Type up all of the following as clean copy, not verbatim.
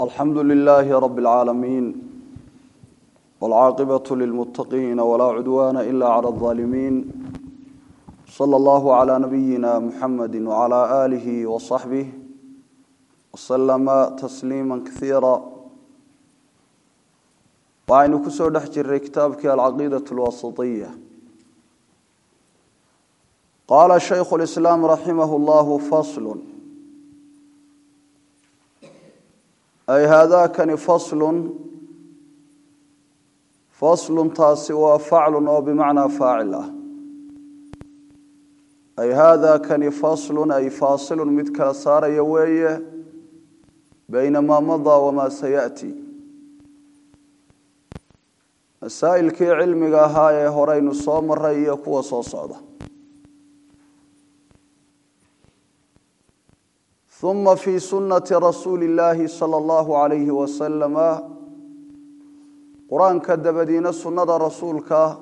الحمد لله رب العالمين والعاقبة للمتقين ولا عدوان إلا على الظالمين صلى الله على نبينا محمد وعلى آله وصحبه وسلم تسليما كثيرا وعين كسور دحجر كتابك العقيدة الوسطية. قال شيخ الإسلام رحمه الله فصل أي هذا كان فصل تاسي وفعل أو بمعنى فاعله أي هذا كان فصل أي فاصل متكل صار يويه بين ما مضى وما سيأتي مسائل كي علمي هاي هورين الصوم الرأي كوا صوصعده. ثم في سنة رسول الله صلى الله عليه وسلم قرآن كدبدين سنة رسولك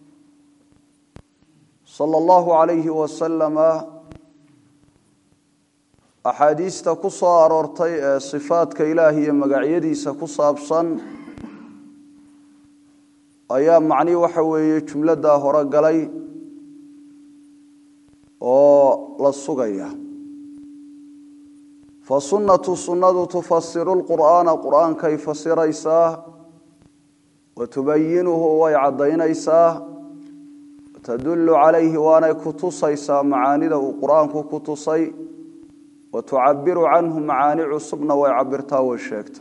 صلى الله عليه وسلم أحاديث تقصى أرورتي صفات كإلهية مقعيدي سقصى أبصن أيام معني وحوي جملة داهرة قلي وللصغية. فسنة سنة تفسر القرآن كيف فسر إيساه وتبينه ويعضين إيساه وتدل عليه وانا كتصيسا معاني ذو القرآن كتصي وتعبر عنه معاني عصبنا ويعبرتها والشيكتها.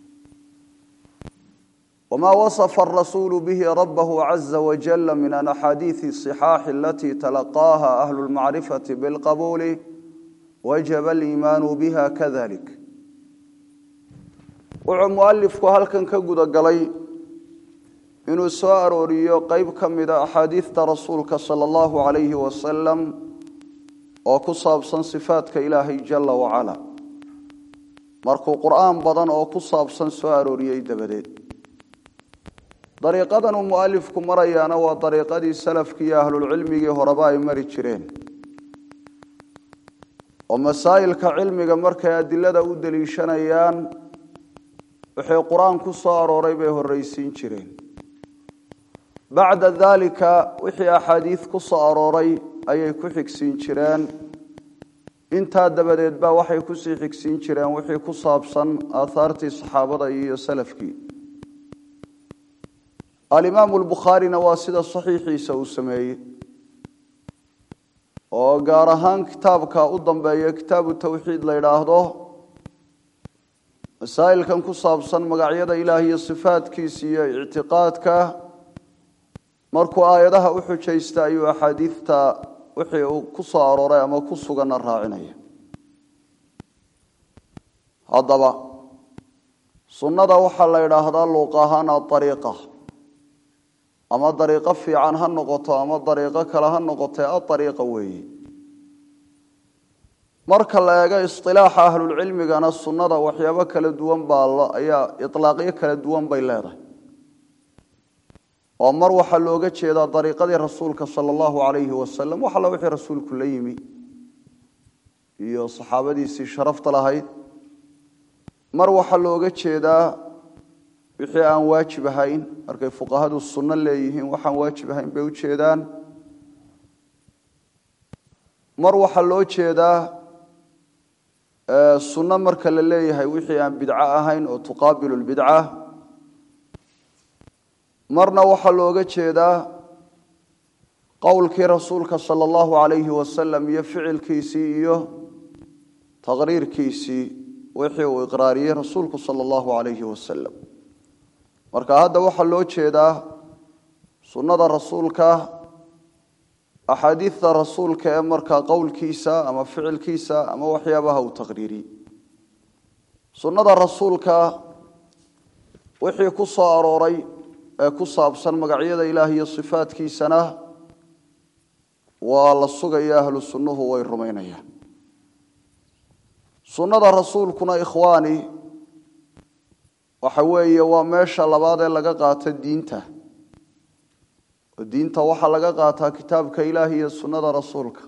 وما وصف الرسول به ربه عز وجل من الأحاديث الصحاح التي تلقاها أهل المعرفة بالقبول وجب الإيمان بها كذلك. ومؤلف هلكن كغدا غلي إنه سؤال وريو قيب كمدا أحاديث رسولك صلى الله عليه وسلم وكصاب صفات كإلهي جل وعلا مركو قرآن بدن وكصاب سؤال وريو دبديد. طريقة المؤلف كمريانا وطريقة السلف كي أهل العلم هرباء مريتشرين ومسائل كعلم مركا أدلة ودليشانيان وحي قرآن كصار وريبه الرئيسين شرين. بعد ذلك وحي أحاديث كصار وري أي كحكسين شرين انتا دبدت با وحي كسي حكسين شرين وحي كصابصا آثارتي صحابة أي سلفكي. الإمام البخاري نواسد الصحيح يسوي سمي وقارهان كتابك أضم بأي كتاب التوحيد ليراهده مسائل كان كصابصا مقاعيد إلهي الصفات كيسية اعتقادك مركو آياتها وحو شيستا أيو أحاديثتا وحي كصار ورأي أما كصغن الراعنية. هذا سنة وحا ليراهده اللوقاهان الطريقة أما طريقة في عنها النقطة أما طريقة كلها النقطة الطريقة وهي مرك الله اصطلاح أهل العلم كان السنة وحيابا كالدوان بالله أي إطلاقية كالدوان بيلاده ومر وحلوقة شيئا طريقة رسولك صلى الله عليه وسلم وحلو وحي رسول كل يمي يا صحابة دي شرفت لهاي مر وحلوقة شيئا wixii aan waajib ahayn markay fuqahadu sunna leeyihiin waxaan waajib ahayn bay u jeedaan mar waxa loo jeedaa sunna marka la leeyahay wixii aan bidca ahayn oo tuqaabilu bidca marna waxa looga jeedaa qowlkii rasuulka sallallahu alayhi wasallam iyo ficilkiisii iyo taqriirkiisii wixii uu iqraariyay rasuulku sallallahu alayhi wasallam. marka hadda waxa loo jeedaa sunnada rasuulka axaadiithda rasuulka ee marka qowlkiisa ama ficilkiisa ama waxyaabaha uu taqriiri sunnada rasuulka wixii ku soo arooray ee ku saabsan magacyada ilaahay iyo sifaadkiisana waa la sugayaa ahlu sunnuhu way rumaynayaan. sunnada rasuulkuna ikhwaani waxa weeye waa meesha labaad ee laga qaato diinta waxa laga qaataa kitaabka ilaahay iyo sunnada rasuulka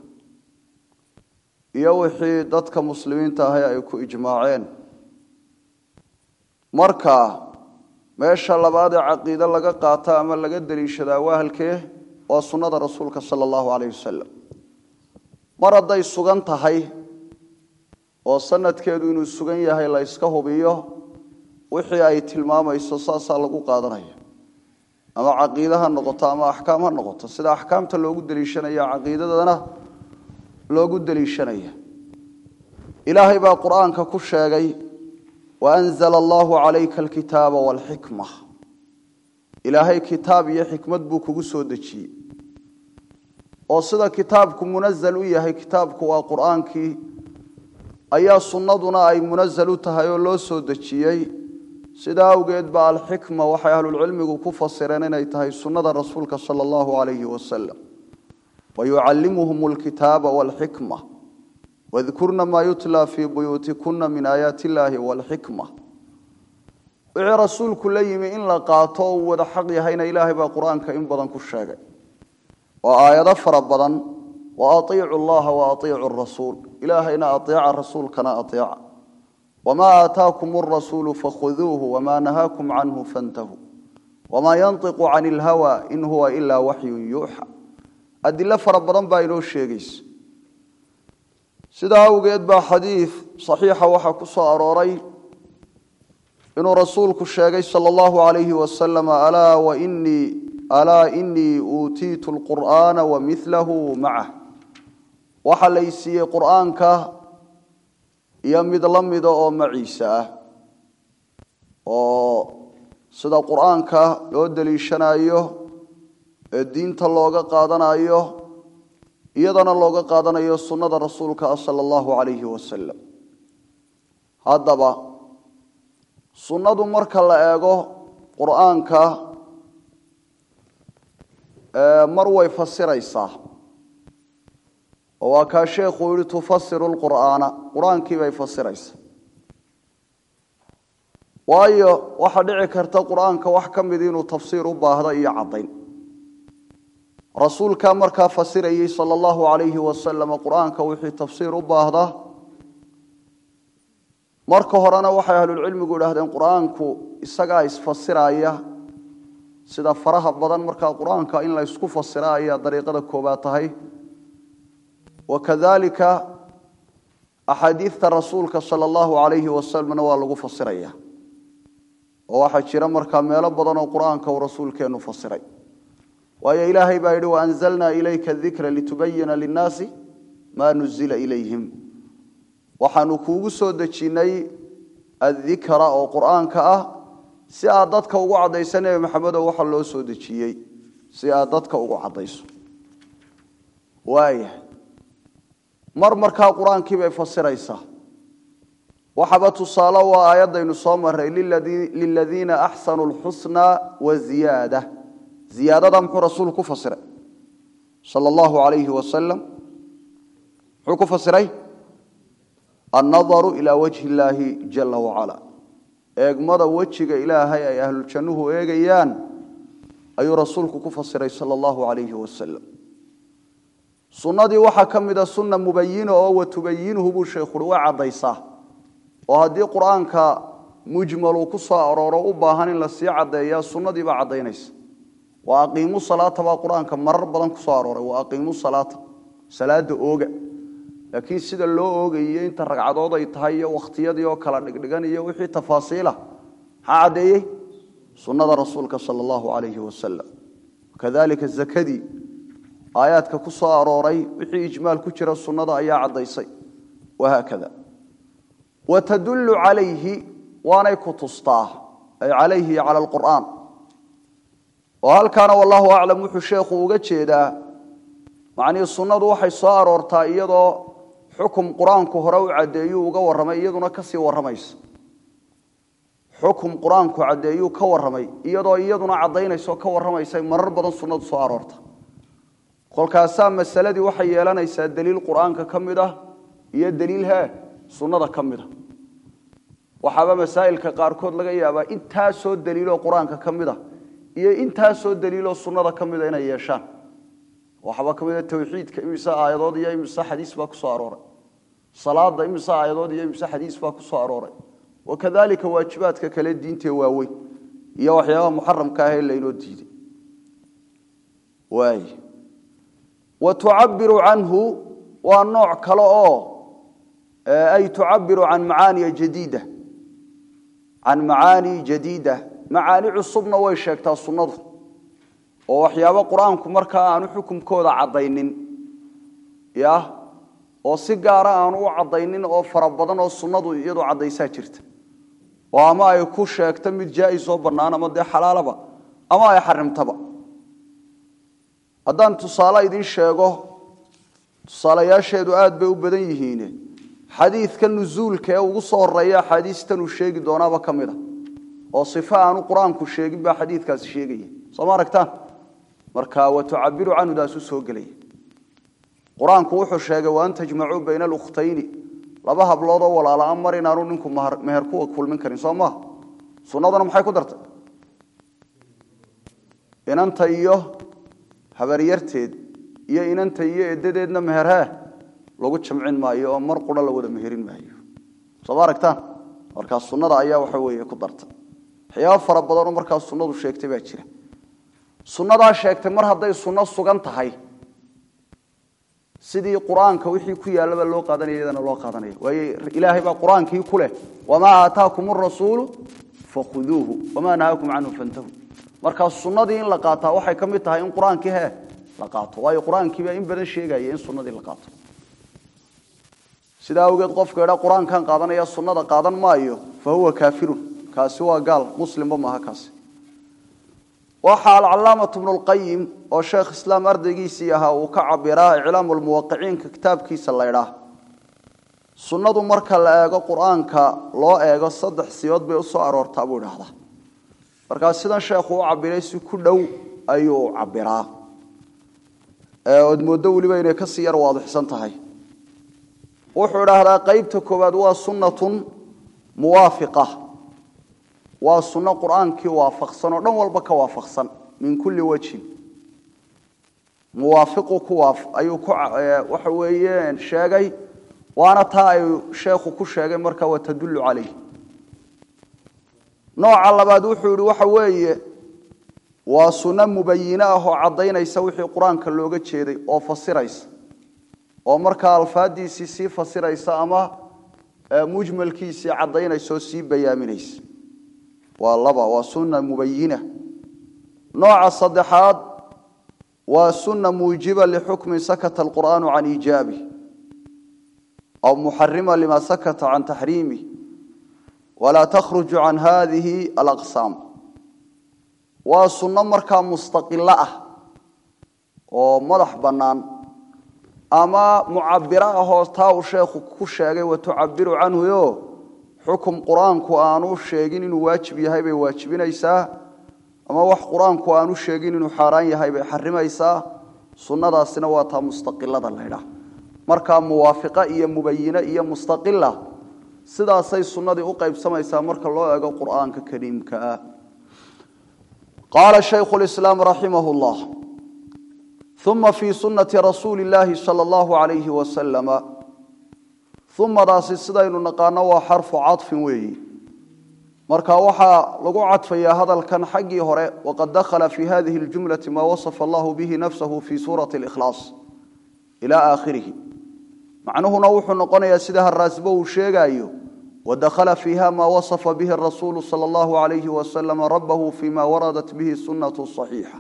iyo wixii dadka muslimiinta ah ay ku ijmaaceen marka meesha labaad ee caqiido laga qaata ama laga daliishadaa waa halkee waa sunnada rasuulka sallallahu alayhi wasallam mar haday sugan tahay oo sanadkeedu inuu sugan yahay la iska hubiyo wixii ay tilmaamayso saasa lagu qaadanaya ama caqiidaha noqoto ama ahkaamha noqoto sida ahkaamta loogu daliishanaya caqiidadana loogu daliishanaya ilaahay baa quraanka ku sheegay wa anzala Allahu alayka alkitaba wal hikmah ilaahay kitaab iyo xikmad buu kugu soo dajiyay oo sida kitaabku munazzal u yahay kitaabku waa quraankii ayaa sunnaduna ay munazzal u tahay oo loo soo dajiyay sida awgeed baa al-hikma waxay ahlul cilmigu ku fasireen inay tahay sunnada rasuulka sallallahu alayhi wasallam wa yuallimuhumul kitaba wal hikma wadhkurna ma yutla fi buyutikunna min ayati llahi wal hikma wixii rasuulku la yimi in la qaato oo wada xaq yahayna ilaahay baa quraanka in badan ku sheegay oo aayado fara badan wa atii'u allaha wa atii'u ar-rasuul ilaahayna atii'a rasuulkana atii'a wama ataakumur rasuulu fakhudhuuhu wama nahaakum anhu fantahu wama yantiqu 'anil hawa in huwa illa wahyun yuha adilla fara badan baa inoo sheegaysa sida awgeed baa xadiis saxiixa waxa ku soo arooray inuu rasuulku sheegay sallallahu alayhi wasallam ala inni utiitu alqur'ana wa mithluhu ma'ah waxa laysiiyay qur'aanka iyo mid la mid oo maciisa oo sida qur'aanka loo daliishanayo ee diinta looga qaadanayo iyadana looga qaadanayo sunnada rasuulka sallallahu alayhi wasallam hadaba sunnadu marka la eego quraanka mar way fasiraysaa oo ka sheekhu yiri tufassiru alqur'ana quraankii bay fasiraysaa waayo waxa dhici karta quraanka wax kamid inuu tafsiir u baahdo iyo cadayn rasuulka marka fasirayay sallallahu alayhi wasallam quraanka wixii tafsiir u baahda marka horena waxay ahlul cilmigu yiraahdeen quraanku isaga isfasiraya sida faraha badan marka quraanka in la isku fasiraayo dariiqada koobaad tahay wakadalika ahadiithta rasuulka sallallahu alayhi wasallam waa lagu fasiraya oo waxa jira marka meelo badan oo quraanka uu rasuulkeenu fasiray waayo ilaahay baa yiri wa anzalna ilayka dhikra litubayyana lin-nasi ma nuzila ilayhim waxaanu kuugu soo dajinay adh-dhikra oo quraanka ah si aad dadka ugu cadaysan ee maxamed waxa loo soo dajiyay si aad dadka ugu cadayso waaya marka quraankii bay fasiraysaa waxaba tusaale waa aayadaynu soo maray lilladina ahsanul husna wa ziyada ziyadada muxuu rasuulku fasiray sallallahu alayhi wasallam wuxuu ku fasiray النظر إلى وجه الله جل وعلا eegmada wajiga ilaahay ay ahlul jannuhu eegayaan ayuu rasuulku ku fasiray sallallahu alayhi wasallam sunnadii waxa kamida sunna mubayyin oo watubayyinuhu bu sheekhu waa cadaysa oo hadii quraanka mujmal uu ku soo arooro u baahan in la sii cadeeyo sunnadii ba cadaynaysa wa aqiimu salaata ba quraanka marar badan ku soo arooray wa aqiimu salaata salaada ooga laakiin sida loo oogayay inta ragcadood ay tahay iyo waqtiyadii oo kala dhigdhigan iyo wixii tafaasiila haadeeyay sunnada rasuulka sallallahu alayhi wasallam kadalika zakadi aayaadka ku soo arooray wixii ijmaal ku jira sunnada ayaa cadaysay وهكذا وتدل عليه وانا كتسطاه أي عليه على القرآن وهل كان والله أعلم وحو الشيخ وقتشيدا معني السنة وحي صار ورطائيضا حكم قرآن كهرو عديو وقور رمي إيضنا كسي ورميس حكم قرآن كعديو كور رمي إيضنا عدينا يسو كور رميس مرر بدن سنة صار ورطا قل كاسام مسألة وحي يلانا يسا دليل قرآن ككمده هي دليلها سنة كمده وحابا مسائل كقاركود لغا يابا انتا سو دليلو قرآن كمده iyo inta soo daliilo sunnada kamida inay yeeshaan waxba kamida tawxiidka imisa aayadood iyo imisa xadiis baa ku soo arooray salaada imisa aayadood iyo imisa xadiis baa ku soo arooray wakadalika waajibaadka kale diinta waaweyn iyo waxyaabaha muharramka ah ee la inoo diiday waay وتعبر عنه ونوع كلا أي تعبر عن معاني جديدة عن معاني جديدة معاني عصبنا ويشكتا الصنظ وحيابا قرآن كمركا أنو حكم كودا عضينين يا وصقارا أنو عضينين أو فربضان الصنظ يدو عضي ساجرت وما يكون شكتا مد جائز وبرنانا مدي حلال با أما يحرم تبا haddaan tusaale idin sheego tusaalayaasheedu aad bay u badan yihiin xadiidka nuzuulka ee ugu soo horeeya xadiistan uu sheegi doonaba kamida oo sifa aanu quraanku sheegin ba xadiidkaas sheegaya soo ma aragtaan marka wa tu'abiru anhu daasu soo galay quraanku wuxuu sheegay waan tajmacu bayna al-ukhtayn laba hablood oo walaala amar inaanu ninku meher ku kulmin karin soo ma sunnadana maxay ku dartay inanta iyo habariyarteed iyo inanta iyo eedadeedna meherha lagu jamcin maayo oo mar qura la wada meherin maayo soo aragtaan marka sunnada ayaa waxa weeye ku darta xiyaab fara badan oo marka sunnadu sheegtay baa jira sunnada sheegtay mar haday sunno sugan tahay sidii quraanka wixii ku yaalaba loo qaadanayadana loo qaadanayo way ilaahay baa quraankii ku leh wama ataakumur rasuul fakhuduhu wama nahaakum anhu fantahu marka sunnadii in la qaataa waxay kamid tahay in quraankii la qaato way quraankii baa in badan sheegaya in sunnadii la qaato sida awgeed qofka ila quraankan qaadanaya sunnada qaadan maayo fa huwa kaafirun kaasi waa gaal muslimba ma aha kaasi waxa al-allaama ibn al-qayyim oo sheekh islaam ardaygiisii ahaa uu ka cabiraa ilaamul muwaqqi'in kitaabkiisa la yiraahdo sunnadu marka la eego quraanka loo eego saddex siyood bay u soo aroortaa buu yiraahdaa marka sidan sheekhu uu cabiray si ku dhow ayuu cabiraa oo muddo waliba inay ka sii yar waadixsan tahay wuxuu yiraahdaa qaybta koobaad waa sunnatun muwaafiqah waa sunna quraankii waafaqsan oo dhan walba ka waafaqsan min kulli wajhin muwaafiqu ku ayuu ku waxa weeyeen sheegay waana taa ay sheekhu ku sheegay marka waa tadullu calayhi nooca labaad wuxuu yiri waxa weeye waa sunna mubayyina ah oo cadeynaysa wixii quraanka looga jeeday oo fasiraysa oo marka alfaadiisi si fasiraysa ama mujmalkiisi cadeynaysa si bayaaminaysa waa laba waa sunna mubayyina nooca saddexaad waa sunna muujiba li hukmi sakata al-qur'aan an ijabi aw muharrima lima sakata an tahrimi ولا تخرج عن هذه الأقسام وسنة مركا مستقلة ومدح بنان أما معبرة تاو شيخ كشاغي وتعبر عنه يو حكم قرآن كوانو شيغين واجب يهي بواجبين إيسا أما وح قرآن كوانو شيغين حاران يهي بحرم إيسا سنة دا سنواتها مستقلة دا مركا موافقة إيا مبينة إيا مستقلة sidaasay sunnadii u qaybsamaysaa marka loo eego quraanka kariimka qala shaykhul islam rahimahullah thumma fi sunnati rasuulillahi sallallahu alayhi wa sallam thumma daasi sidaynu naqaano waa xarfu cadfin weeyi marka waxa lagu cadfayaa hadalkan xaqii hore waqad dakhala fi hadhihi aljumlati ma wasafa Allah bihi nafsuhu fi surati al-ikhlas ila akhirih معنوه wuxuu noqonayaa sida harraasbo uu sheegayo ودخل فيها ما وصف به الرسول صلى الله عليه وسلم ربه فيما وردت به السنة الصحيحة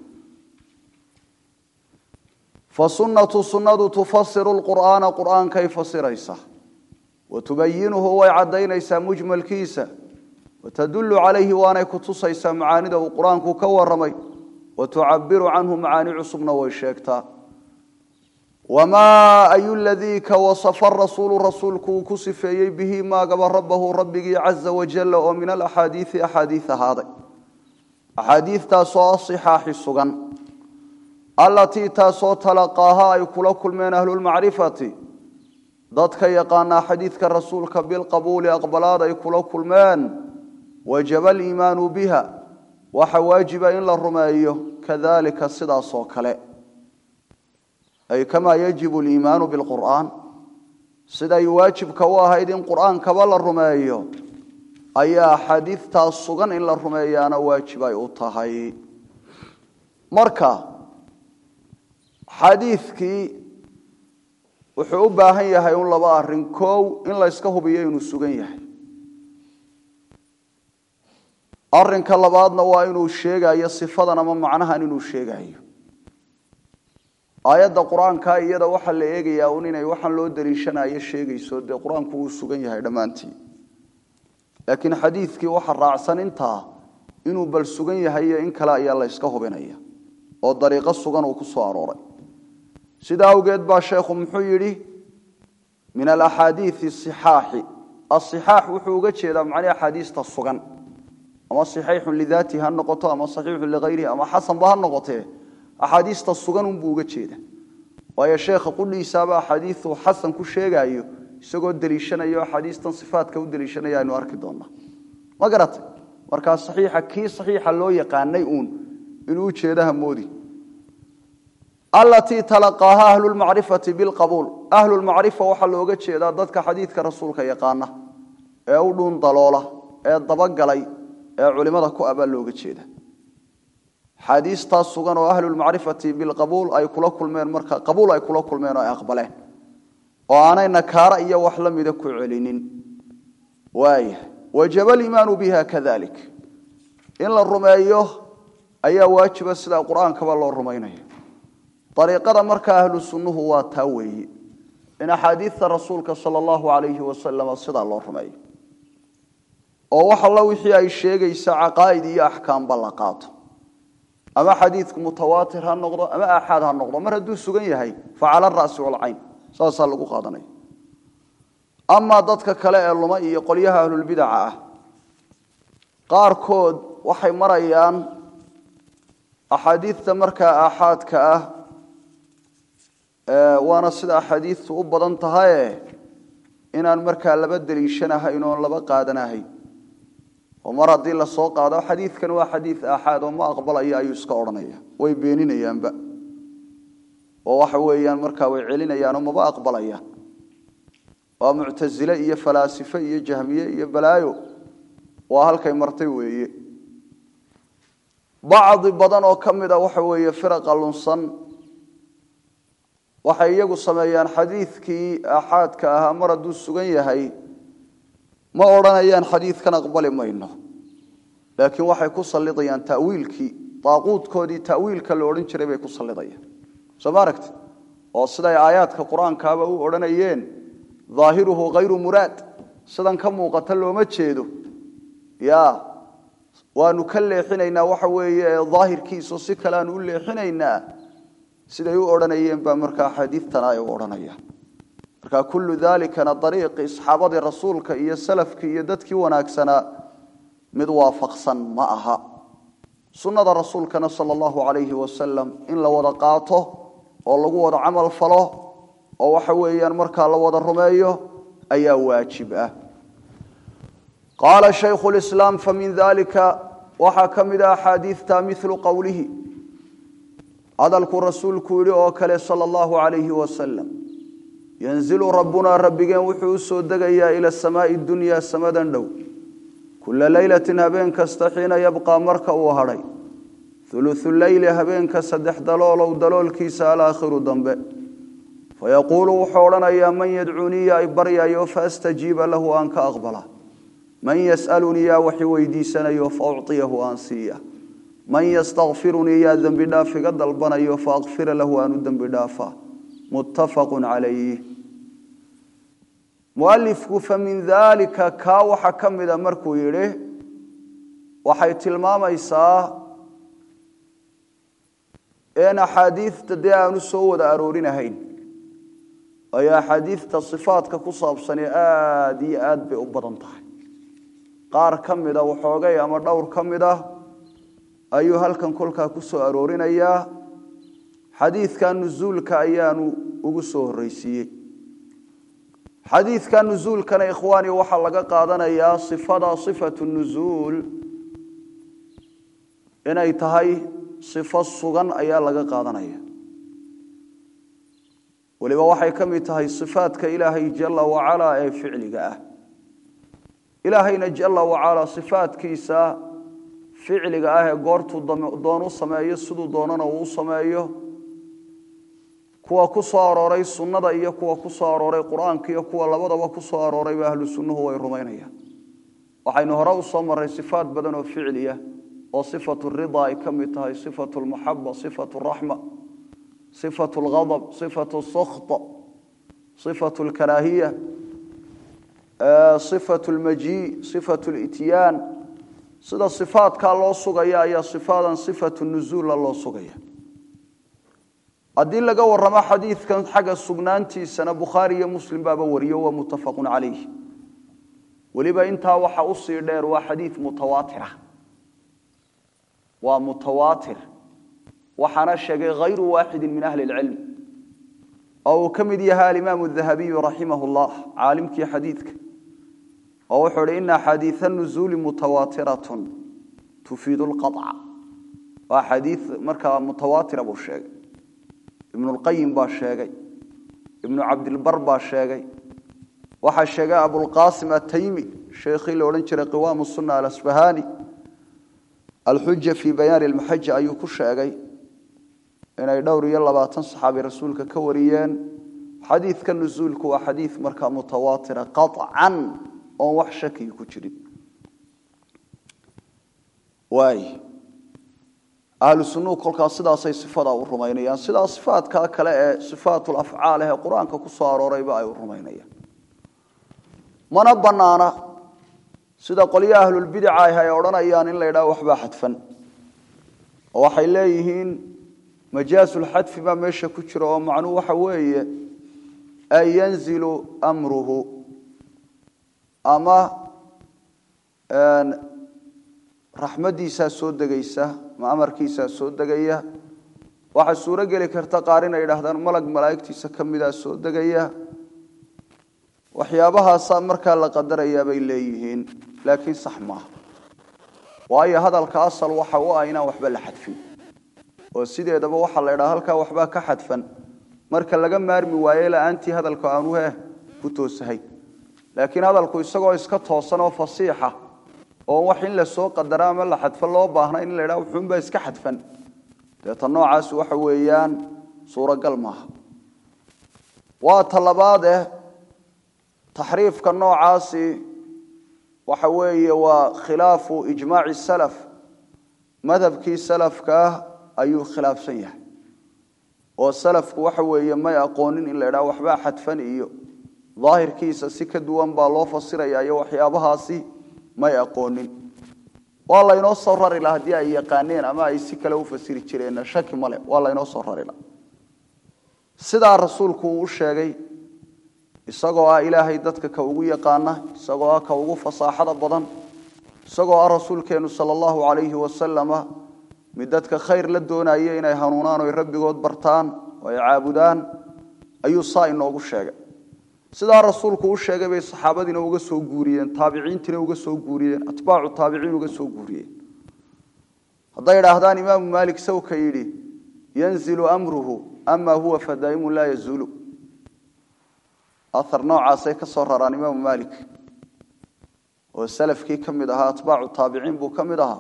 فسنة تفسر القرآن قرآن كيف سريسه وتبينه ويعدينيسا مجمل كيسا وتدل عليه وانا كتصيسا معانده القرآن كورمي وتعبر عنه معاني عصبنا ويشيكتا وما أي الذي كوصف الرسول رسولك كسفي به ما قبل ربه ربك عز وجل ومن الأحاديث أحاديث هذا أحاديث تاسو صحاح السجن التي تاسو تلقاها يكل كل من أهل المعرفة ضدك يقانا حديثك رسولك بالقبول أقبلاد يكل كل من وجب الإيمان بها وحواجب إلا الرمائية كذلك الصدا صوكله أي كما يجب الإيمان بالقرآن سيدا يواجب كواهيد قرآن كبال الرمائيو ayaa xadiidtaas sugan in la rumeeyaana waajib ay u tahay marka xadiidkii wuxuu u baahan yahay un laba arrin koow in la iska hubiyo inuu sugan yahay arrinka labaadna waa inuu sheegayo sifadan ama macnahan inuu sheegayo aayadda quraanka iyada waxa la eegayaa un inay waxan loo daliishanayo sheegayso de quraanku uu sugan yahay dhamaantii laakiin xadiidkii waxa raacsan intaa inuu bal sugan yahay in kala ayaa la iska hubinaya oo dariiqo sugan uu ku soo arooray sida awgeed baa sheekhu muxuu yiri min al ahadith as-sihah as-sihah wuxuu uga jeedaa macna ahadiista sugan ama sahih lidatiha noqoto ama sahih lighayrihi ama hasan ba noqotee ahadiista sugan buu uga jeedaa waayo sheekhu qudhiisaba ahadiithu hasan ku sheegayo isagoo daliishanayo ahadiistan sifaadka u daliishanayo aynu arki doonaa ma garatay marka sahiha loo yaqaanay inuu jeedaha moodi التي تلقاها أهل المعرفة بالقبول أهل المعرفة وحلو جيدا ضدك حديث كرسولك يقانا أولون ضلالة الضبقلي علماء كأبا لو جيدا حديث تصغن وأهل المعرفة بالقبول أي كل من مركا قبول أي كل من أقبله وأنا نكار إيا وحلم يدكو علينين وجب الإيمان بها كذلك إن الرمائيه أي واجب السلاء القرآن كبال الرمائيه طريقة مركا أهل السنة هو تاوي إن حديث رسولك صلى الله عليه وسلم صدى الله رمي ووح الله وحي أي شيء يسعى عقائدي أحكام بلقات أما حديث متواتر هالنقطة أما أحد هالنقطة مرة دو سجية هي فعلى الرأس والعين صار لقوا قادني أما ضدك كلاء اللماء يقول يها أهل البدعة قار كود وحي مريان أحاديث مركا أحد كأه وانا سدا حديث u badan tahay inaan marka laba daliishanahay inoo laba qaadanahay oo mar hadii la soo qaado xadiidkan waa xadiis ahad oo ma aqbalaya ayuu iska oranaya way beeninayaanba oo waxa weeyaan marka way celinayaan oo ma aqbalaya waa mu'tazila iyo falaasifa iyo jahmiye iyo balaayo waa halkay martay weeye baad badan oo kamida waxa weeye firqa lunsan waxay iyagu sameeyaan xadiidkii ahadka ah maradu sugan yahay ma oranayaan xadiidkan aqbali mayno laakiin waxay ku salidayaan ta'wiilkii taaqoodkoodii ta'wiilka la oran jiray bay ku salidayaan samaragt oo sida aayaadka quraanka ah u oranayeen zaahiruhu ghayru murad sidan ka muuqata looma jeedo waanu ka leexinaynaa waxa weeye zaahirkiisu si kale aan u leexinaynaa siday u oranayeen ba marka xadiidtana ay u oranayaan marka kullu dhalika tariiq asxaabada rasuulka iyo salafki iyo dadkii wanaagsana mid waafaqsan ma aha sunnada rasuulkana sallallahu alayhi wasallam in la wada qaato oo lagu wada amal falo oo waxa weeyaan marka la wada rumeeyo ayaa waajib ah qala shaykhul islam famin dhalika waxa kamida ahadiithta mithlu qawlihi adalku rasuulku yiri oo kale sallallahu alayhi wasallam yanzilu rabbuna rabbigan wuxuu soo dagayaa ila samaa'i dunya samadan dhow kulla laylatin habeen kasta xiina yabqa marka uu haray thuluthul layli habeenka saddex daloolow daloolkiisa ala aakhiru dambe fayaqulu wuxuuna ya man yad'uni ya baryayo faastajiba lahu an ka aqbala man yas'aluni ya wahyi weydiisanayo fa'u'tiyahu ansiya من يستغفرني يا ذنب دافق دلبنايو فاغفر له ان ذنب دافا متفق عليه مؤلف فمن ذلك كا وحكمد markuu yiri waxay tilmaamaysaa in ahadiithta aanu soo wada aroorinahayn ay ahadiithta sifaadka ku saabsan aad iyo aad bay u badan tahay qaar kamida waxoogay ama dhowr kamida ayuu halkan kolka ku soo aroorinaya xadiidka nuzuulka ayaanu ugu soo horeysiyay xadiidka nuzuulkana ikhwaani waxa laga qaadanayaa sifatu nuzuul inay tahay sifo sugan ayaa laga qaadanaya waliba waxay kamid tahay sifaadka ilaahay jalla wa ala ee ficliga ah إلهينا جل وعلا صفات كيسا فعل آه قرط دونو سمايه سدو دوننا وسمايه كوا كسار رأي السنة إياه كوا كسار رأي القرآن كيا كوا لبضة وكسار رأي أهل السنة هو الرومانية وحين هراء الصمر صفات بدن وفعلية وصفة الرضا كمتها صفة المحبة صفة الرحمة صفة الغضب صفة السخط صفة الكراهية صفة المجيء صفة الاتيان سيدا صفات كالله صغيا يا صفات صفة النزول الله صغيا أدين لقى ورما حديث كانت حاجة السجنانتي سنة بخاري مسلم بابا وريو ومتفق عليه ولبا انتها وحا أصير دير وحديث متواترة ومتواتر وحنشق غير واحد من أهل العلم أو كمديها الإمام الذهبي رحمه الله عالمك حديثك أو حر إن حديث النزول متواترة تفيد القطع وحديث مركا متواتر أبو الشيخ ابن القيم باشاقي ابن عبد البر باشاقي وحشاقي أبو القاسم التيمي شيخي لورنشر قوام السنة الأسفهاني الحجة في بيان المحجة أيوك الشاقي إن يدور يلا باتن صحابي رسولك كوريان حديث كالنزول كوا حديث مركا متواتر قطعا أو وحشك يكجرب واي أهل السنة كل كاسدا سي صفات الرومانية سدا صفات كلا صفات الأفعال هي القرآن كقصار وريبا الرومانية من بنانا سدا قليا أهل البدع هي أورانا يان إلا يدا وحبا حتفا وحي ليهين مجاز الحتف ما مشى كجرا ومعنو وحوي أي ينزل أمره أما رحمديسا soo dagaysa ma amarkiisa soo dagaya waxa suura gali karta qaarina yiraahdaan malaa'igtiisa kamida soo dagaya waxyaabahaas marka la qadaraya bay leeyihiin laakiin sax ma waayo hadalka asal waxa uu ah inaan waxba la xadfin oo sideedaba waxa la yiraahdaa halka waxba ka xadfan marka laga maarmi waayo la'aantii hadalka aanu ku toosahay laakiin hadalku isagoo iska toosan oo fasiixa oo wax in la soo qadara ama la xadfan loo baahna in la yiraahdo wuxuun ba iska xadfan deetan noocaas waxa weeyaan suura gal maaha waa talabaad taxriifka noocaasi waxa weeye waa khilaafu ijmaaci salaf madhabkii salafka ayuu khilaafsan yahay oo salafku waxa weeye ma aqoonin in la yiraahdo waxba xadfan iyo daahirkiisa si ka duwan baa loo fasirayaa waxyaabahaasi ما يقولون والله ينصر إلى هدي أي قانين أما أي سكلة وفسير جرينا شك ماله والله ينصر إلى سيدا رسولك وشجعي السجوا إلهي دتك كوجي قانا السجوا كوجو فصاحة بدن السجوا رسول كانوا صلى الله عليه وسلم مدتك خير للدون أيين يهونان ويربي قد برتان ويعابدان أي صائن وشجع سيدا رسولك وشجع بي صحابتنا وجسوا جوريين تابعين تنا وجسوا جوريين أتباع التابعين وجسوا جوريين هذا يرهدان إمام مالك سو كيري ينزل أمره أما هو فدائم لا يزول أثر نوع عصيك صرر عن إمام مالك والسلف كي كم دها أتباع التابعين بو كم دها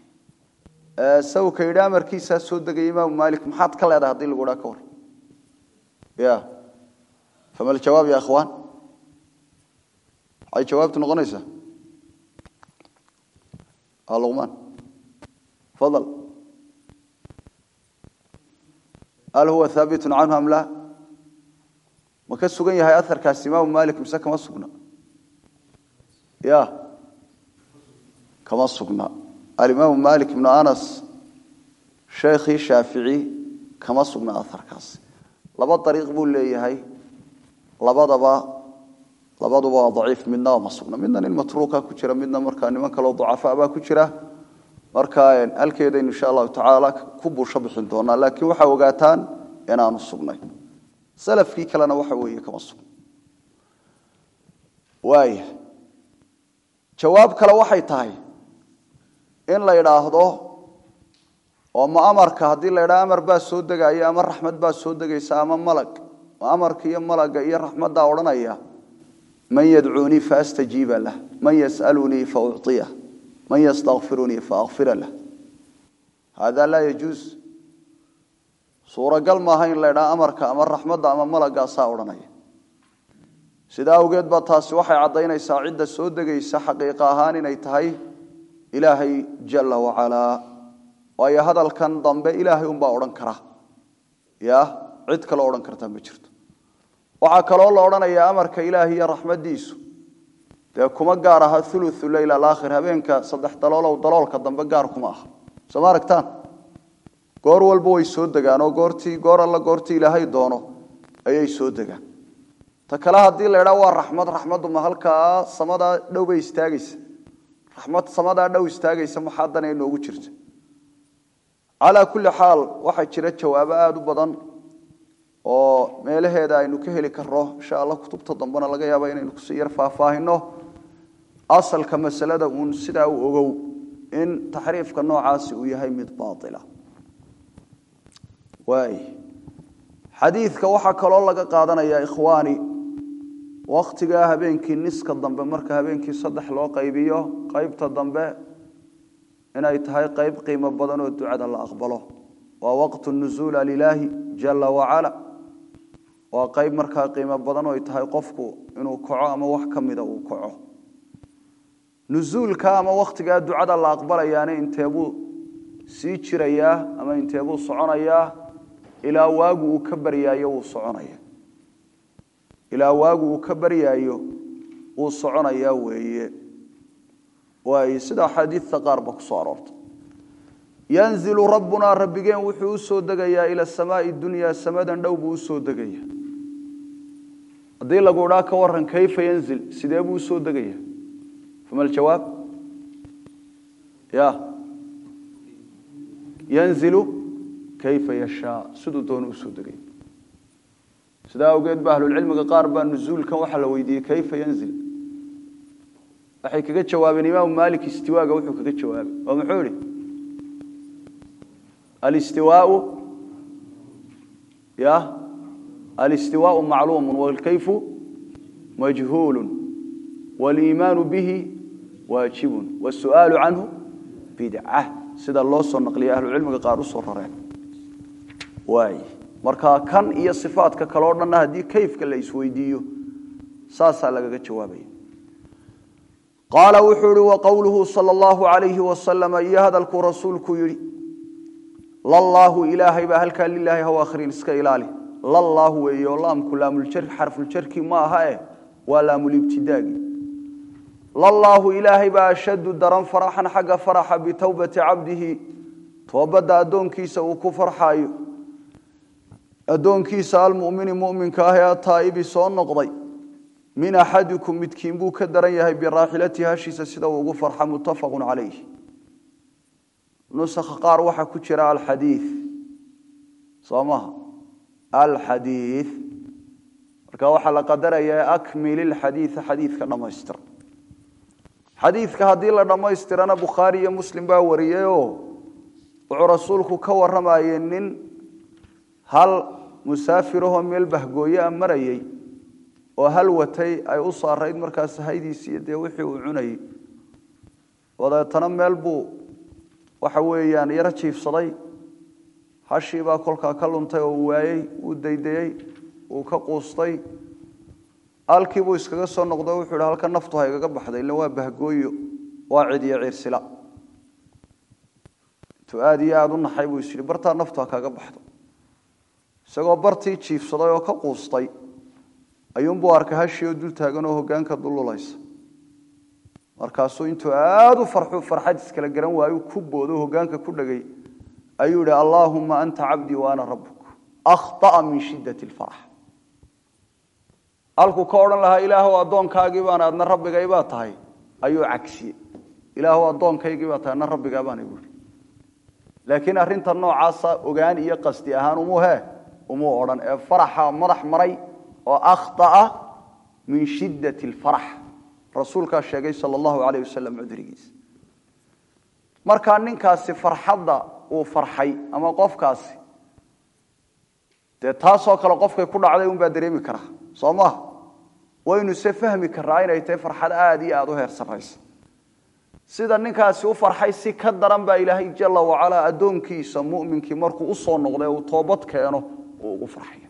سو كيري أمر كيسا سود إمام مالك محط كلا ده هذي الجورا كور يا فما الجواب يا أخوان أي جواب تنغنيسه اللغمان فضل هل هو ثابت عنه أم لا ما كسوغن يهي أثر كاستمام مالك مساك ما سوغنا يا كما سوغنا الإمام مالك بن أنس شيخي شافعي كما سوغنا أثر كاس لبا طريق بول لي هاي لبضبا ضعيف منا وما سوغنا منا المتروكة كجرة منا مركا نمانك لو ضعفاء با كجرة marka alkeeda in sha Allah ta'ala kubu shabixin doona laakiin waxa ogaataan inaan sugnay salafkii kalena waxa weeye kama sugn waay jawaab kale waxay tahay in la yiraahdo oo ma amarka hadii la yiraahdo amar baa soo dagaya ama raxmad baa soo dagaysa ama malag amarka iyo malaga iyo raxmadda oranaya من يدعوني فأستجيب له من يسألني فأعطيه من يستغفرني فأغفر له هذا لا يجوز صورة قل ما هين لنا أمرك أمر رحمة أمر ملقا صاورنا سيدا وقيد بطاس وحي عضينا يساعد السود قيس حقيقة هاني نيتهي إلهي جل وعلا ويا هذا الكن ضمب إلهي أمبا أوران كره يا عد كلا أوران كرتان بجرت وعكلا الله أوران يا أمرك إلهي يا رحمة ديسو كما قارها ثلث الليل الآخر هبينك صدح دلالة ودلالك ضمب قاركم آخر سمارك تان قور والبوي سود دقان وقورتي قور الله قورتي إلهي دونو أي سود دقان تكلا هدي ليرا waa raxmad raxmadu ma halka samada dhow bay istaagaysa raxmad samada dhow istaagaysa maxadan ay noogu jirto ala kulli xaal waxa jira jawaab aad u badan oo meelaheeda aynu ka heli karro insha Allah kutubta dambana laga yaabo inaynu ku sii yar faahfaahino asalka masalada uun sida uu ogow in taxriifka noocaasi uu yahay mid baatila way xadiidka waxa kale oo laga qaadanaya ikhwaani waqtiga habeenkii niska dambe marka habeenkii saddex loo qaybiyo qaybta dambe inay tahay qayb qiimo badan oo ducada la aqbalo waa waqtu nuzul lillahi jalla wa ala waa qayb marka qiimo badan oo tahay qofku inuu kaco ama wax kamida uu kaco nuzulka ama waqtiga ducada la aqbalayaana inteebuu sii jiraya ama inteebuu soconaya ilaa waagu uu ka bariyaayo uu soconaya ilaa waagu uu ka bariyaayo uu soconaya weeye way sida xadiis qaar ba ku soo aroortay yanzilu rabbuna rabbigeen wuxuu soo dagayaa ila samaa'i dunya samadan dhow buu soo dagayaa hadii lagu dhaha ka waran kayfa yanzil sidee buu soo dagayaa fama aljawaab ya yanzilu kayfa yasha sidoo doonu soo dagayaa sida awgeed bahlul cilmiga qaar baa nuzulkan waxa la weydiiyay kayfa yanzil waxay kaga jawaabeen imaam maalik istiwaaga wuxuu kaga jawaabay oo muxuu yiri al-istiwaa'u ya al-istiwaa'u ma'luum wal kayfu majhul wal iimaan bihi waajib was-su'aalu anhu bid'ah sida loo soo naqliyay ahlul cilmiga qaar u soo rareen way marka kan iyo sifaadka kale oo dhan hadii kayfka la isweydiiyo saasa laga jawaabay qala wuxuu wa qawluhu sallallahu alayhi wa sallam ya hadalku rasuulku yiri lallahu ilahi ba halka lillahi huwa akhrin iska ilaali lallahu wa lamku lamul jar harful jarki ma aha wa lamul ibtidaagi lallahu ilahi ba ashaddu daran farahan haga faraha bi tawbati abdihi toobada adoonkiisa uu ku farxayo adoonkiisa almu'min mu'minka ah ee taa'ibi soo noqday min ahadikum midkiin buu ka daran yahay bi raahilatihi hashisa sida ugu farxa muttafaqun alayhi nusakh qaar waxa ku jira al hadith soomaha al hadith marka waxa la qadarayaa akmil al hadith hadithka dhamaystir hadithka hadii la dhamaystirana bukhari iyo muslim baa wariyay oo wuxuu rasuulku ka waramayay nin hal musaafiraho meel bahgooya marayay oo hal watay ay u saarayd markaas haydiisii de wixii uu cunay wadaatana meel buu waxa weeyaan yara jiifsaday hashii baa kolka ka luntay oo waayay uu daydayay uu ka qoostay alkii buu iskaga soo noqday wuxuu yiraahdaa halka naftu ha igaga baxday la waa bahgooyo waa cid iyo ciirsila tuaadi aad u naxay buu isiri barta naftu ha kaga baxdo isagoo bartii jiifsaday oo ka qoostay ayuun buu arkay hashii dul taagan oo hogaanka dululaysa markaasuu intuu aad u farxad iskala garan waayo ku boodo hogaanka ku dhagay ayuu yiri allahumma anta abdi wa ana rabbuk akhta'a min shiddati al-farah alku ka oran laha ilaahu adoonkaagii baan aadna rabbigay baa tahay ayuu cagsi ilaahu adoonkaygii baa tahay na rabbiga baan igu laakiin arinta noocaas ogaan iyo qasti ahaan umu oran ee faraxa madax maray oo akhta'a min shiddati al-farah rasuulka sheegay sallallahu alayhi wasallam udrigiis marka ninkaasi farxada uu farxay ama qofkaasi de taasoo kale qofkay ku dhacday un baa dareemi kara Soomaa waynu se fahmi karaa inay tahay farxad aad iyo aad u heer sareysa sida ninkaasi u farxay si ka daran baa ilaahay jalla wa ala adoonkiisa mu'minkii markuu u soo noqday oo toobad keeno oo ugu farxay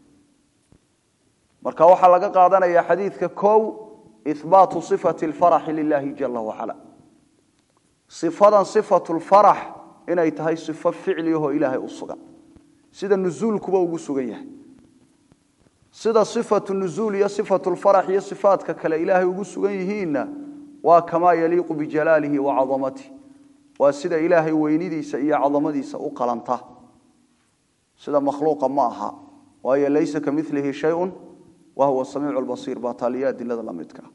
marka waxa laga qaadanayaa xadiidka koow ithbaatu sifati alfarah lillahi jalla wa ala sifadan sifatu alfarah inay tahay sifo ficli oo ilaahay u sugan sida nuzuulkuba ugu sugan yahay sida sifatu nuzuul iyo sifatu alfarah iyo sifaadka kale ilaahay ugu sugan yihiina waa kama yaliiqu bi jalaalihi wa 'azamatihi waa sida ilaahay weynidiisa iyo 'azamadiisa u qalanta sida makhluuqa ma aha waayo laysa kamithlihi shay'un wa huwa as-sami'u al-basir bataliyad dilada lamidka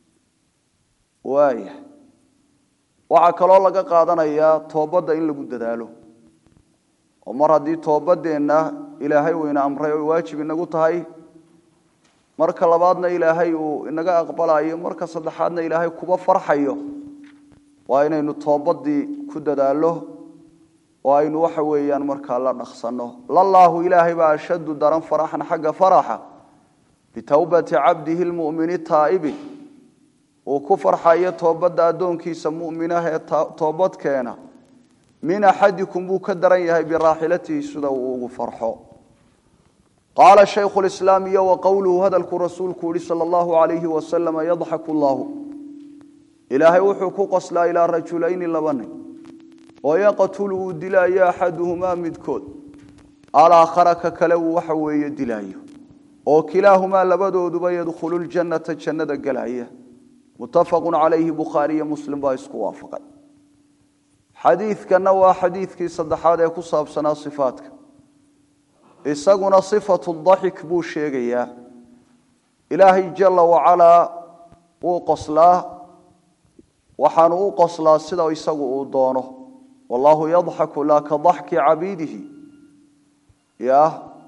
waaya waxa kaloo laga qaadanayaa toobada in lagu dadaalo oo mar hadii toobadeena ilaahay weyna amray oo waajib inagu tahay marka labaadna ilaahay uu inaga aqbalayo marka saddexaadna ilaahay kuba farxayo waa inaynu toobadii ku dadaalo oo aynu waxa weeyaan marka la dhaqsano lallahu ilaahay baa ashadu daran faraxan xaga faraxa bitawbati abdihi almu'min taa'ib oo ku farxayo toobada adoonkiisa mu'minaha ee toobad keena min ahadikum buu ka daran yahay biraaxilatihi sida uu ugu farxo قال شيخ الإسلام وقوله هذا الرسول صلى الله عليه وسلم يضحك الله إلهي وحكو قصلا إلى رجلين لبني ويقتل دلايا أحدهما مدكود على خرك كلو وحوي دلايا وكلاهما لبدو دبي يدخل الجنة جنة قلايا متفق عليه بخاري مسلم بايسكو وافقا حديث كنوا حديث كي صدحات يكصاب سنا صفاتك isaguna sifatu dhahik buu sheegaya ilaahi jalla wa ala uu qoslaa waxaan uu qoslaa sida isagu uu doono wallahu yadhaku la ka dhahki abidihi ya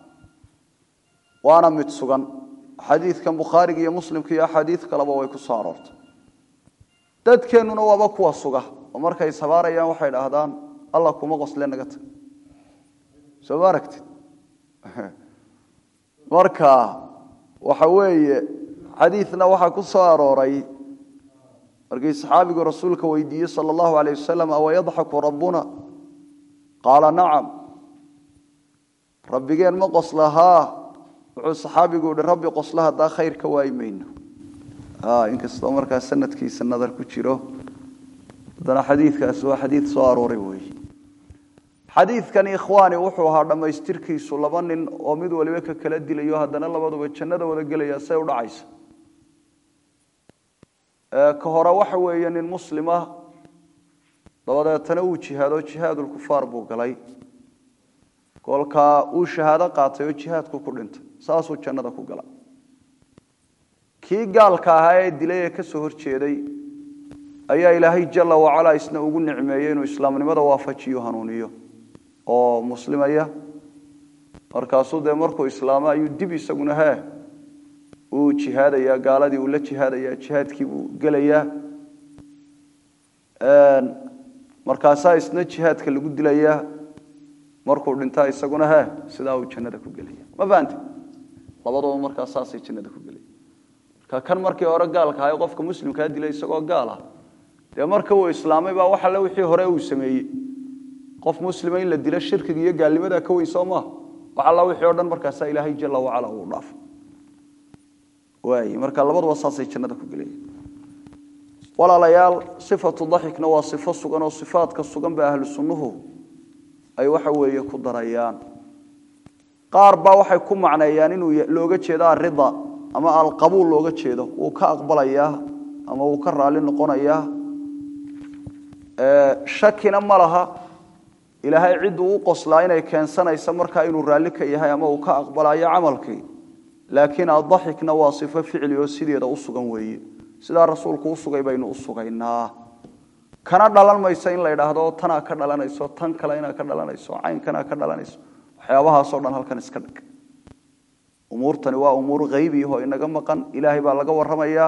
waana mid sugan xadiidkan bukhari iyo muslimka iyo xadiid kalaba way ku soo aroortay dadkeenuna waaba kuwa suga oo markay sabaarayaan waxay dhaahdaan allah kuma qosleen naga tag soo baaragtid marka waxa weeye xadiidna waxa ku soo arooray markii saxaabiga rasuulka weydiiyay sallallahu alayhi wasallam aw yadhaku rabbuna qala na'am rabbigeen ma qoslaha wuxuu saxaabigu rabbi qoslaha daa khayrka waaymayno inkastoo markaa sanadkiisa nadar ku jiro dana xadiidkaas waa xadiid soo arooray weeye حديث كان إخواني وحوها لما يستركي سلبان أو مد ولبك كلا دليو هذا نلا بدو بتشنده ولا جليا سيود عيس كهرا وحوي يعني المسلمة لبدا تنوي جهاد الكفار بوجلاي قال كا وشهادة قاطع جهاد كوكلنت ساسو تشنده كوجلا كي قال كهاي دليا كسهر شيء أي إلهي جل وعلا إسنا وقول نعميين وإسلام لماذا وافجيو هنونيو oo muslimaya markaasoo de markuu islaama ayuu dib isaguna uu jihaadaya gaaladii uu la jihaadaya jihaadkii uu galaya markaasa isna jihaadka lagu dilaya markuu dhintaa isaguna sida uu jannada ku galaya ma baanti labadooda markaas ay jannada ku galaya ka kan markii hore gaalka ay qofka muslimka dilay isagoo gaal ah de marka uu islaamay baa waxa la wixii hore uu sameeyay qof muslimin la dilo shirkiga iyo gaalnimada ka weyn Soomaa waxa la wixii oo dhan markaas Ilaahay jalla wa ala uu dhaaf way marka labadaba saasay jannada ku galay walaalayaal sifatu dhahikna waa sifo sugan oo sifaadka sugan ba ahlu sunnuhu ay waxa weeye ku darayaan qaar ba waxay ku macneeyaan inuu looga jeedo rida ama al-qabuul looga jeedo uu ka aqbalaya ama uu ka raali noqonaya shakina malaha ilaahay cid uu qoslaa inay keensanaysa marka inuu raali ka yahay ama uu ka aqbalayo amalkii laakiin adhahikna waa sifo ficli oo sideeda u sugan weeye sida rasuulku u sugay baynu u sugaynaa kana dhalan maysa in la yiraahdo tan ka dhalanayso tan kale ina ka dhalanayso cayn kana ka dhalanayso waxyaabahaas oo dhan halkan iska dhig umuurtani waa umuur qaybi oo inaga maqan ilaahay baa laga waramaya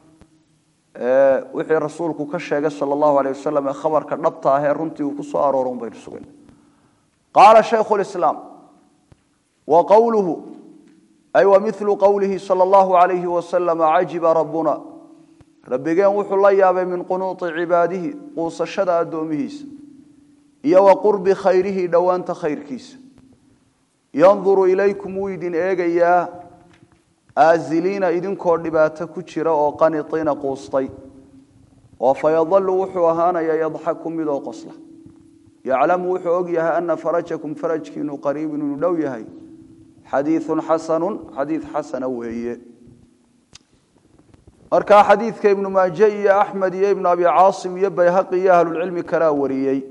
wixii rasuulku ka sheegay sallallahu alayhi wasallam khabarka dhabta ah ee runtii uu ku soo arooray bay sugan qala shaykhul islam wa qawluhu أي ومثل قوله صلى الله عليه وسلم عجب ربنا ربنا وحو الله يابي من قنوط عباده قوص الشدى الدوميس يا وقرب خيره دوانت خير كيس ينظر إليكم ويدين إيجا آزلين إذن كوردبات كتشرا وقنطين قوصتي وفيظل وحو هانا يضحكم مذو قصله يعلم وحو أقيها أن فرجكم فرجكين قريب ندويهي حديث حسن حديث حسن وهي marka xadiidka ibn Maajah iyo Ahmad iyo ibn Abi Aasim iyo Bayhaqi iyo ahlul ilmi kala wariyay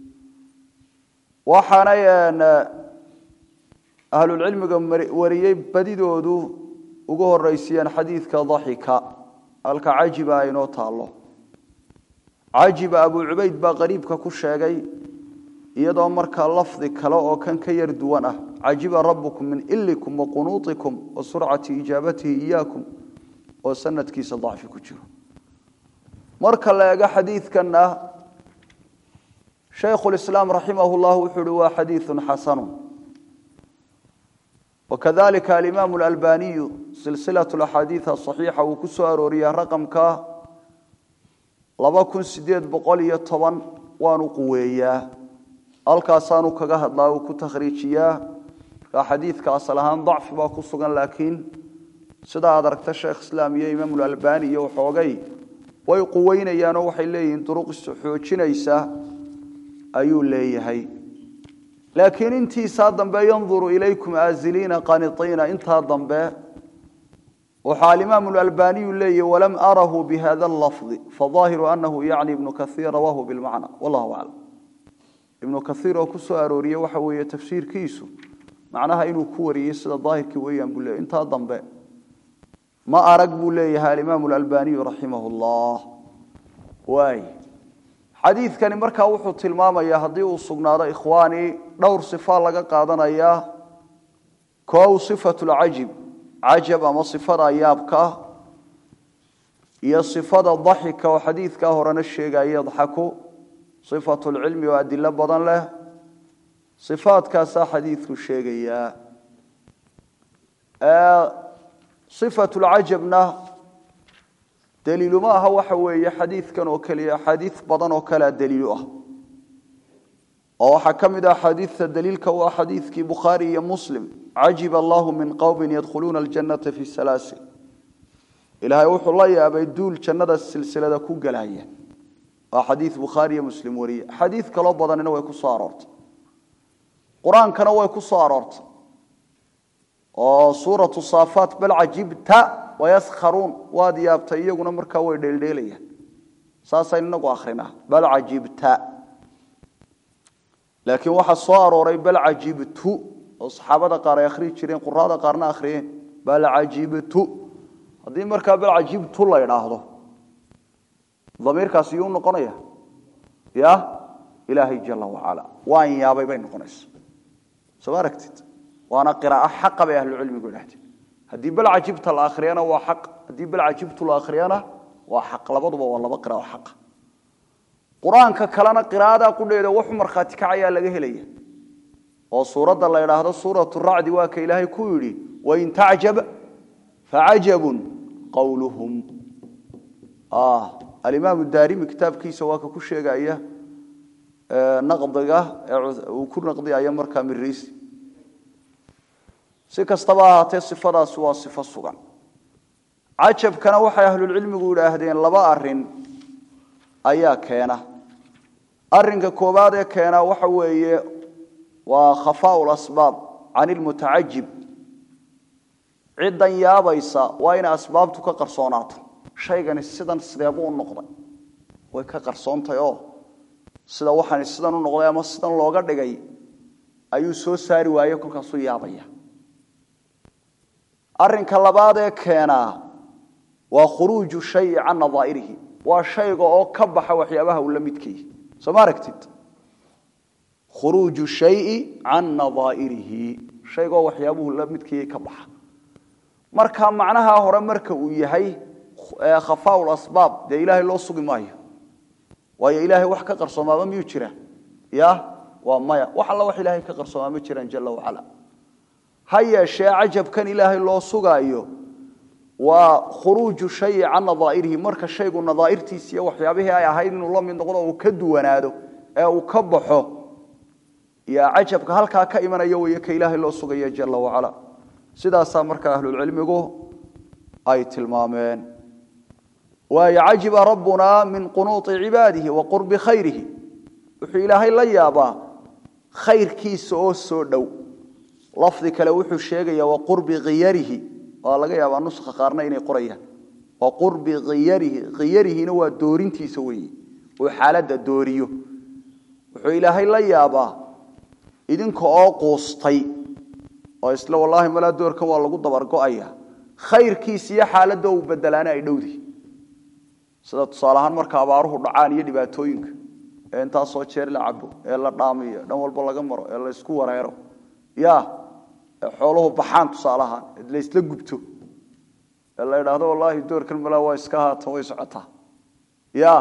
waxaana ahlul ilmiga wariyay badidoodu ugu horeysiyeen xadiidka dhahika halka cajiba inoo taalo cajiba Abu Ubayd ba qariibka ku sheegay iyadoo marka lafdi kale oo kan ka yar duwan ah cajiba rabbukum min illikum wa qunutikum wa sur'ati ijabatihi iyyakum oo sanadkiisa dhaafi ku jiro marka la eega xadiidkana Sheikh al-Islam rahimahullah wuxuu waa xadiithun hasan وكذلك الإمام الألباني سلسلة الأحاديث الصحيحة وكسو أروريا رقمك لبكن سديد بقولية طبعا وانقوية الكاسانو كجهد الله وكتخريجية كحديث كأصلهان ضعف باقصقا لكن سدا دركت الشيخ الإسلامي إمام الألباني وحوجي ويقوين يانو حلين طرق السحوجينيسا أيو ليهي لكن انتي صادم بينظر إليكم آزلين قانطين انت صادم به وحال إمام الألباني لي ولم أره بهذا اللفظ فظاهر أنه يعني ابن كثير وهو بالمعنى والله أعلم ابن كثير وكسو أروريه وحوية تفسير كيسو معناها إنه كوري يسد الظاهر كويا بله انت صادم به ما أرقب ليها الإمام الألباني رحمه الله واي حديث كان مركا وحو تلماميا hadii uu sugnaado ikhwaani dhowr sifa laga qaadanaya koow sifatul ajib ajab ama sifada yaabka iyo sifada dhahika oo xadiidka horena sheegay yadhaku sifatul ilmi wa adilla badan leh sifaadkaas xadiidku sheegaya sifatul ajabna دليل ما هو حوي حديث كانوا كلي حديث بدن وكلا دليله أو حكم إذا حديث الدليل كوا حديث كي بخاري مسلم عجب الله من قوم يدخلون الجنة في السلاسل إلى يوحى الله يا بيدول جنة السلسلة كو جلاية حديث بخاري مسلم وري حديث كلا بدن إنه يكون صارت قرآن كانوا يكون صارت سورة الصافات بل عجبت ويسخرون وادي يابتيغنا marka way dheeldheelayaan saasaynagu akhrina bal ajibta laakiin waxa soo arooray bal ajibtu oo saxaabada qaar ay akhri jireen quraada qaarna akhriyeen bal ajibtu hadii marka bal ajibtu la yiraahdo dhamirkaasi uu noqonaya ya ilaahi jalla wa ala waan yaabay bay noqonaysaa soo aragtid waana qiraa'ah xaq bay ahlu cilmigu yiraahdeen هدي بل عجبت الآخرين وحق هدي بل عجبت الآخرين وحق لبضوا والله بقرأ وحق قرآن ككلنا قراءة كل إذا وحمر خاتك عيا لجه ليه وصورة الله إلى هذا صورة الرعد واك إلهي كوري وإن تعجب فعجب قولهم الإمام الدارمي كتاب كيس واك كل شيء جايه نقضيه وكل نقضيه أيام مركب الرئيس سكستباها تصفدا سوا صفة سجن عجب كان وحي أهل العلم يقول أهدين لبا أرين أيا كينا أرين كوباد كينا وحوي وخفاء الأسباب عن المتعجب عدا يا بيسا وين أسباب تكقرصونات شيء كان السدن سدابون النقطة وكقرصون تيو سدا وحن السدن النقطة ما السدن لوجر دقي أيو سو ساري وأيو كل كسو يا بيا أرنك اللبادة كان وخروج الشيء عن نظائره وشيء أو كبح وحيابها ولا متكي سماركتت خروج الشيء عن نظائره شيء أو وحيابه ولا متكي كبح مركا معناها هو مركا ويهي خفاء الأسباب ده إلهي الله سوق مايه ويا إلهي وحك قرص ما بميوتشره يا ومايا وحلا وح إلهي كقرص ما ميوتشره جل وعلا هيا شيء عجب كان إلهي الله سقايو وخروج شيء عن نظائره مرك الشيء النظائر تيسيا وحيابه هاين الله من نقضه وكدو ونادو أو كبحه يا عجب هلكا كإيمان يوي كإله الله سقيا جل وعلا سيدا سامرك أهل العلم يقول أي تلمامين ويعجب ربنا من قنوط عباده وقرب خيره وحي إلهي الله يابا خير كيس أوسو دو لفظك لوحو الشيء وقرب غيره والله يابا نسخة قارنين قرية وقرب غيره نوى دورين تيسوي وحالة دوريو وحي إلهي الله يابا idinka oo qoostay oo isla wallahi mala doorkan waa lagu dabar go'aya khayrkiisa iyo xaaladda uu bedelaana ay dhowdi sida tusaalahan marka abaaruhu dhacaan iyo dhibaatooyinka inta soo jeer la cabo ee la dhaamiyo dhan walba laga maro ee la isku wareero ya xooluhu baxaan tusaalahan la isla gubto ee la yiraahdo wallahi doorkan mala waa iska haato way socotaa ya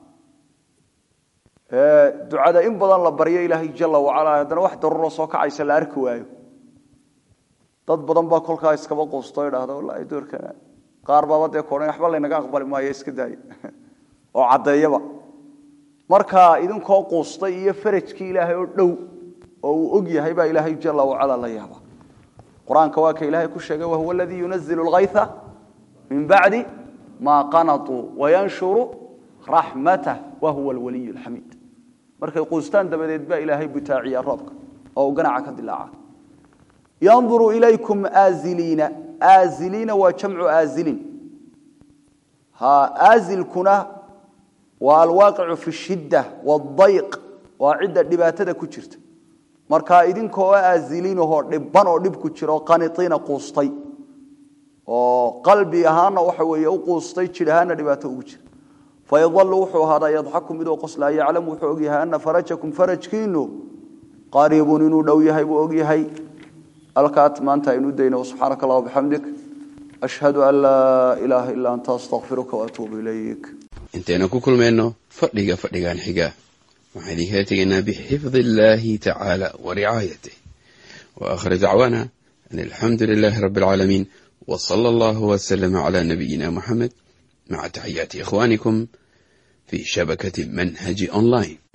ducada in badan la bariyo ilaahay jalla wa ala hadana wax darro soo kacaysa la arki waayo dad badan baa kolka iskaba qoostay yiraahdo wallahi doorkana qaar baba de koonay waxba la inaga aqbali maayo iska daay oo cadeeyaba marka idinkoo qoostay iyo farajkii ilaahay oo dhow oo uu og yahay baa ilaahay jalla wa ala la yaaba quraanka waa ka ilaahay ku sheegay waa huwa alladhi yunzilu al-ghaytha min ba'di ma qanatu wa yanshuru rahmatahu wa huwa al-waliyyu al-hamid markay qoostaan dabadeed baa ilaahay butaaciya roobka oo ganaca ka dilaaca yanzuru ilaykum azilina wa jam'u azilin ha azil kuna wa alwaqi'u fi shiddah wadayq wa idda dhibaatada ku jirta marka idinkoo azilin oo dhibban oo dhib ku jiro qanitina qoostay oo qalbi ahaana waxa weeye u qoostay jiraana dhibaato ugu jira فيظل وحو هذا يضحك مدو قص لا يعلم وحو اوغيها ان فرجكم فرجكينو قريب انو دو يحي بو اوغيhay الكات مانتا انو دينا سبحانك الله وبحمدك اشهد ان لا اله الا انت استغفرك واتوب اليك انتنا كلمينو فديغان خيغا waxaan idinkaga بحفظ الله تعالى ورعايته واخر دعوانا ان الحمد لله رب العالمين وصلى الله وسلم على نبينا محمد مع تحيات إخوانكم في شبكة منهج أونلاين.